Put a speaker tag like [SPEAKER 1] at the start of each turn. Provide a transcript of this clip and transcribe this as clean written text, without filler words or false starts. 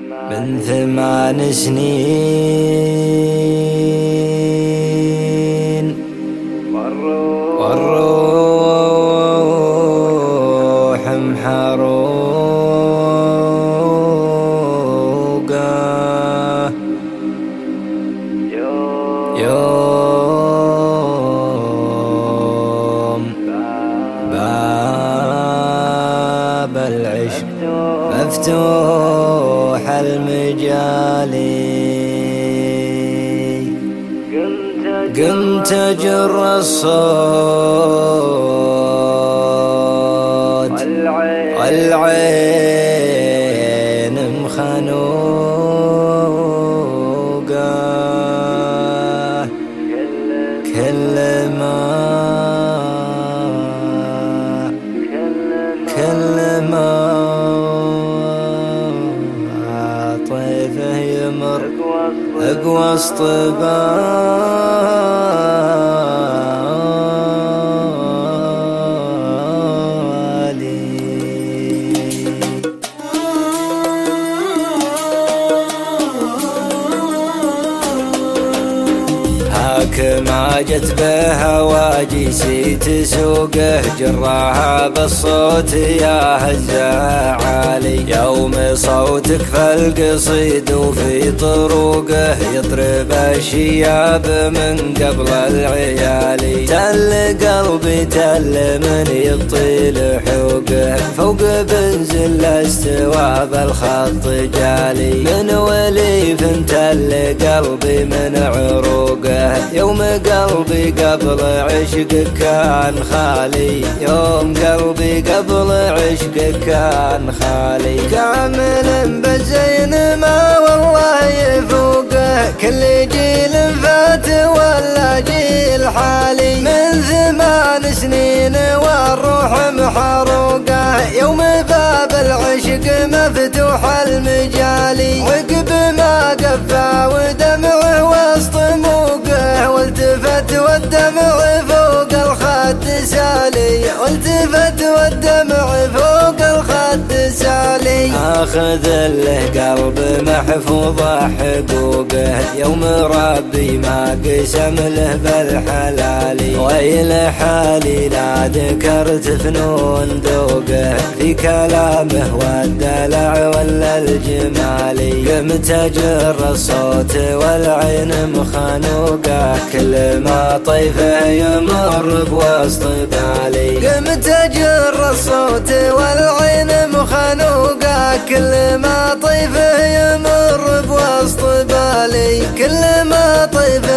[SPEAKER 1] من 8 سنين والروح محروقة، يوم باب العشق مفتوح المجالي، قمت أجر الصوت والعين مخنوقة، كل ما طيفه يمر أقوى اصطبالي. هاك ما جت بهواجسي تسوقه، جراها بالصوت يا الزعالي، يوم صوتك فالقصيد وفي طروقه يطرب الشياب من قبل العيالي، تل قلبي تل من يبطي لحوقه، فوق بنزل استوى بالخط جالي، من وليف تل قلبي من عروقه، يوم قلبي قبل عشقك كان خالي، يوم قلبي قبل عشقك كان خالي، كامل بالزين ما والله يفوقه، كل جيل فات ولا جيل حالي، من 8 سنين والروح محروقة، يوم باب العشق مفتوح المجالي، عقب ما قفى ودمعه وسط موقه، والتفت والدمع فوق الخد سالي، والتفت والدمع فوق الخد سالي، اخذ له قلب محفوظ حقوقه، يوم ربي ما قسم له بالحلالي، ويل حالي لا ذكرت فنون ذوقه، في كلامه والدلع ولا الجمالي، قمت اجر الصوت والعين مخنوقة، كل ما طيفه يمر بوسط بالي، قمت اجر الصوت والعين مخنوقة، كل ما طيفه يمر بوسط بالي، كل ما طيفه